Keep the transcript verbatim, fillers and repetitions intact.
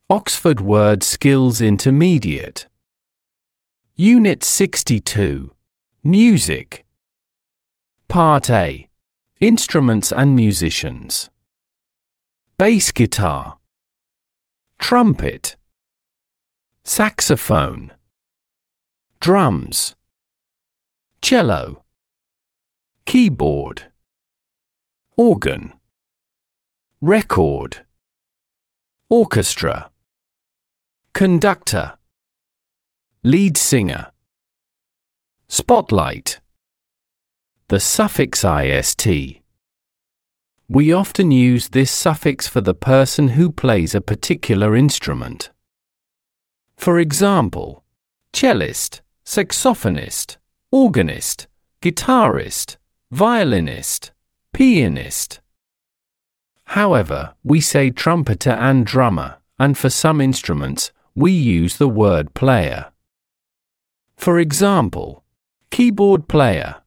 Oxford Word Skills Intermediate. Unit sixty-two. Music. Part A. Instruments and musicians. Bass guitar. Trumpet. Saxophone. Drums. Cello. Keyboard. Organ. Record. Orchestra. Conductor. Lead singer. Spotlight. The suffix ist. We often use this suffix for the person who plays a particular instrument. For example, cellist, saxophonist, organist, guitarist, violinist, pianist. However, we say trumpeter and drummer, and for some instruments, we use the word player. For example, keyboard player,